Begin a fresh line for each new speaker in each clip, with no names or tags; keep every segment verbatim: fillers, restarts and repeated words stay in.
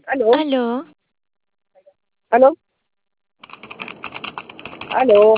Aló,
Aló,
aló, aló,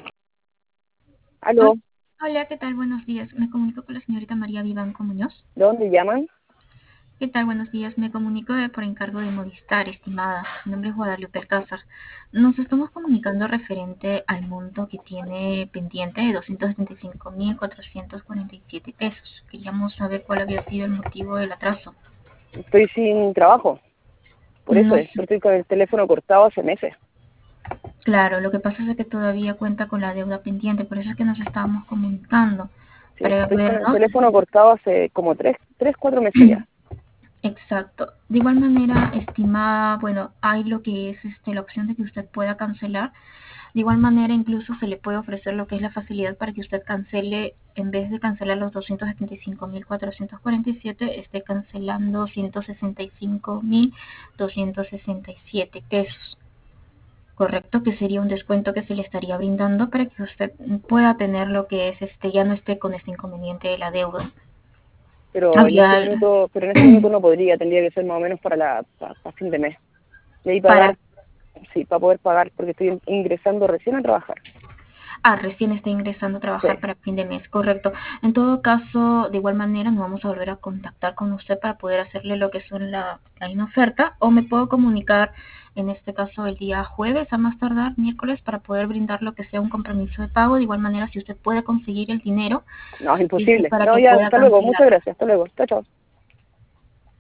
Hol-
aló.
hola, ¿qué tal? Buenos días. Me comunico con la señorita María Vivanco Muñoz.
¿De dónde llaman?
¿Qué tal? Buenos días. Me comunico de- por encargo de Movistar, estimada. Mi nombre es Guadalupe Alcázar. Nos estamos comunicando referente al monto que tiene pendiente de doscientos setenta y cinco mil cuatrocientos cuarenta y siete pesos. Queríamos saber cuál había sido el motivo del atraso.
Estoy sin trabajo, por eso
No
es,
sé.
estoy con el teléfono cortado hace meses.
Claro, lo que pasa es que todavía cuenta con la deuda pendiente, por eso es que nos estábamos comunicando
Sí,
para
estoy con el
vernos.
teléfono cortado hace como tres, tres, cuatro meses ya.
Exacto. De igual manera, estimada, bueno, hay lo que es este, la opción de que usted pueda cancelar. De igual manera, incluso se le puede ofrecer lo que es la facilidad para que usted cancele, en vez de cancelar los doscientos setenta y cinco mil cuatrocientos cuarenta y siete, esté cancelando ciento sesenta y cinco mil doscientos sesenta y siete pesos. Correcto, que sería un descuento que se le estaría brindando para que usted pueda tener lo que es este, ya no esté con este inconveniente de la deuda.
Pero en este
Había
minuto, pero en este minuto no podría, tendría que ser más o menos para la, para, fin de mes. De ahí
para
pagar, sí, para poder pagar, porque estoy ingresando recién a trabajar.
Ah, recién está ingresando a
Sí,
trabajar para fin de mes, correcto. En todo caso, de igual manera, nos vamos a volver a contactar con usted para poder hacerle lo que son la, la misma oferta, o me puedo comunicar, en este caso, el día jueves, a más tardar, miércoles, para poder brindar lo que sea un compromiso de pago. De igual manera, si usted puede conseguir el dinero,
no, es
este,
imposible.
para
No,
que
ya,
pueda
hasta luego,
cancelar.
muchas gracias, hasta luego, chao, chao.